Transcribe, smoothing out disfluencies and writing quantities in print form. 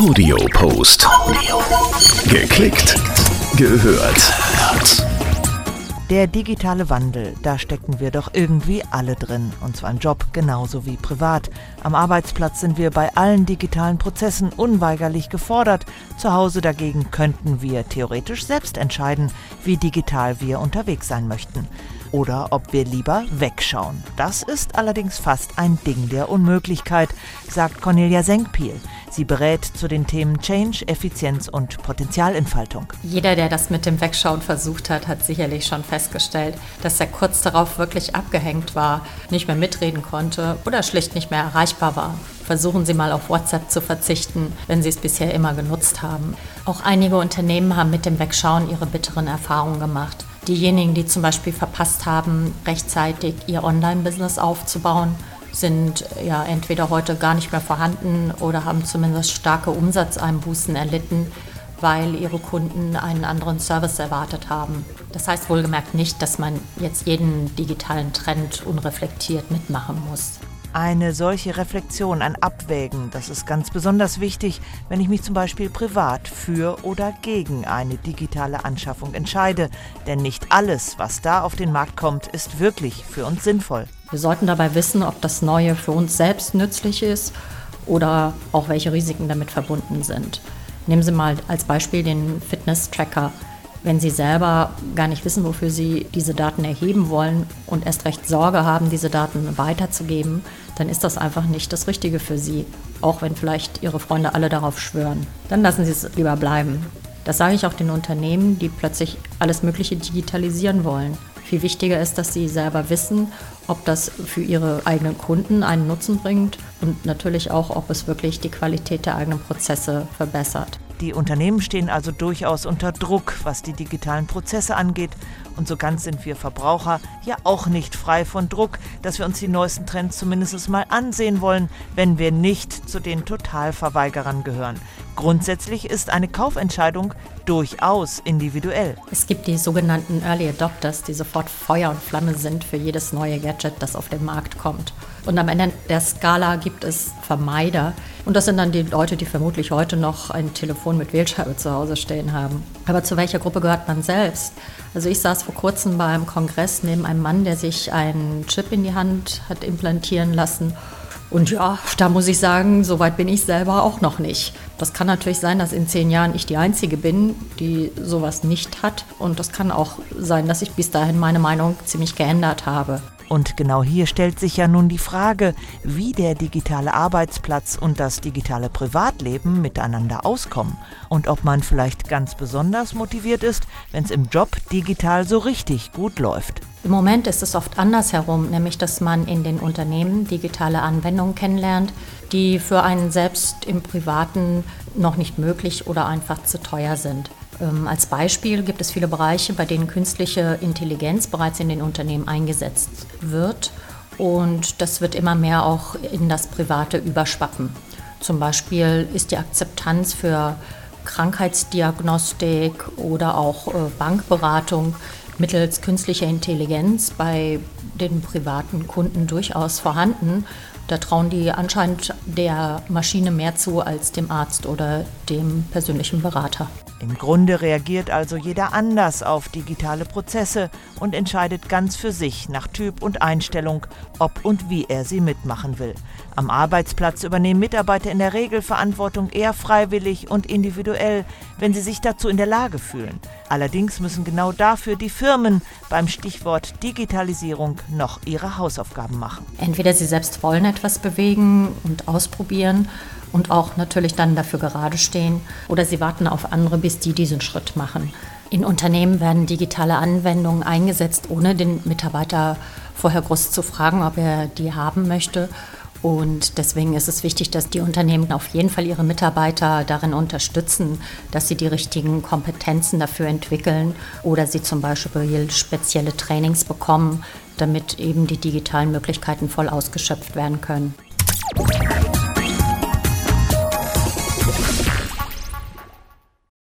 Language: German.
Audio-Post. Geklickt, gehört. Der digitale Wandel, da stecken wir doch irgendwie alle drin. Und zwar im Job genauso wie privat. Am Arbeitsplatz sind wir bei allen digitalen Prozessen unweigerlich gefordert. Zu Hause dagegen könnten wir theoretisch selbst entscheiden, wie digital wir unterwegs sein möchten. Oder ob wir lieber wegschauen. Das ist allerdings fast ein Ding der Unmöglichkeit, sagt Cornelia Senkpiel. Sie berät zu den Themen Change, Effizienz und Potenzialentfaltung. Jeder, der das mit dem Wegschauen versucht hat, hat sicherlich schon festgestellt, dass er kurz darauf wirklich abgehängt war, nicht mehr mitreden konnte oder schlicht nicht mehr erreichbar war. Versuchen Sie mal auf WhatsApp zu verzichten, wenn Sie es bisher immer genutzt haben. Auch einige Unternehmen haben mit dem Wegschauen ihre bitteren Erfahrungen gemacht. Diejenigen, die zum Beispiel verpasst haben, rechtzeitig ihr Online-Business aufzubauen, sind ja entweder heute gar nicht mehr vorhanden oder haben zumindest starke Umsatzeinbußen erlitten, weil ihre Kunden einen anderen Service erwartet haben. Das heißt wohlgemerkt nicht, dass man jetzt jeden digitalen Trend unreflektiert mitmachen muss. Eine solche Reflexion, ein Abwägen, das ist ganz besonders wichtig, wenn ich mich zum Beispiel privat für oder gegen eine digitale Anschaffung entscheide. Denn nicht alles, was da auf den Markt kommt, ist wirklich für uns sinnvoll. Wir sollten dabei wissen, ob das Neue für uns selbst nützlich ist oder auch welche Risiken damit verbunden sind. Nehmen Sie mal als Beispiel den Fitness-Tracker. Wenn Sie selber gar nicht wissen, wofür Sie diese Daten erheben wollen und erst recht Sorge haben, diese Daten weiterzugeben, dann ist das einfach nicht das Richtige für Sie, auch wenn vielleicht Ihre Freunde alle darauf schwören. Dann lassen Sie es lieber bleiben. Das sage ich auch den Unternehmen, die plötzlich alles Mögliche digitalisieren wollen. Viel wichtiger ist, dass Sie selber wissen, ob das für Ihre eigenen Kunden einen Nutzen bringt und natürlich auch, ob es wirklich die Qualität der eigenen Prozesse verbessert. Die Unternehmen stehen also durchaus unter Druck, was die digitalen Prozesse angeht. Und so ganz sind wir Verbraucher ja auch nicht frei von Druck, dass wir uns die neuesten Trends zumindest mal ansehen wollen, wenn wir nicht zu den Totalverweigerern gehören. Grundsätzlich ist eine Kaufentscheidung durchaus individuell. Es gibt die sogenannten Early Adopters, die sofort Feuer und Flamme sind für jedes neue Gadget, das auf den Markt kommt. Und am Ende der Skala gibt es Vermeider. Und das sind dann die Leute, die vermutlich heute noch ein Telefon mit Wählscheibe zu Hause stehen haben. Aber zu welcher Gruppe gehört man selbst? Also ich saß vor kurzem beim Kongress neben einem Mann, der sich einen Chip in die Hand hat implantieren lassen. Und ja, da muss ich sagen, so weit bin ich selber auch noch nicht. Das kann natürlich sein, dass in 10 Jahren ich die Einzige bin, die sowas nicht hat. Und das kann auch sein, dass ich bis dahin meine Meinung ziemlich geändert habe. Und genau hier stellt sich ja nun die Frage, wie der digitale Arbeitsplatz und das digitale Privatleben miteinander auskommen und ob man vielleicht ganz besonders motiviert ist, wenn es im Job digital so richtig gut läuft. Im Moment ist es oft andersherum, nämlich dass man in den Unternehmen digitale Anwendungen kennenlernt, die für einen selbst im Privaten noch nicht möglich oder einfach zu teuer sind. Als Beispiel gibt es viele Bereiche, bei denen künstliche Intelligenz bereits in den Unternehmen eingesetzt wird und das wird immer mehr auch in das Private überschwappen. Zum Beispiel ist die Akzeptanz für Krankheitsdiagnostik oder auch Bankberatung mittels künstlicher Intelligenz bei den privaten Kunden durchaus vorhanden. Da trauen die anscheinend der Maschine mehr zu als dem Arzt oder dem persönlichen Berater. Im Grunde reagiert also jeder anders auf digitale Prozesse und entscheidet ganz für sich nach Typ und Einstellung, ob und wie er sie mitmachen will. Am Arbeitsplatz übernehmen Mitarbeiter in der Regel Verantwortung eher freiwillig und individuell, wenn sie sich dazu in der Lage fühlen. Allerdings müssen genau dafür die Firmen beim Stichwort Digitalisierung noch ihre Hausaufgaben machen. Entweder sie selbst wollen etwas bewegen und ausprobieren und auch natürlich dann dafür gerade stehen, oder sie warten auf andere, bis die diesen Schritt machen. In Unternehmen werden digitale Anwendungen eingesetzt, ohne den Mitarbeiter vorher groß zu fragen, ob er die haben möchte. Und deswegen ist es wichtig, dass die Unternehmen auf jeden Fall ihre Mitarbeiter darin unterstützen, dass sie die richtigen Kompetenzen dafür entwickeln oder sie zum Beispiel spezielle Trainings bekommen, damit eben die digitalen Möglichkeiten voll ausgeschöpft werden können.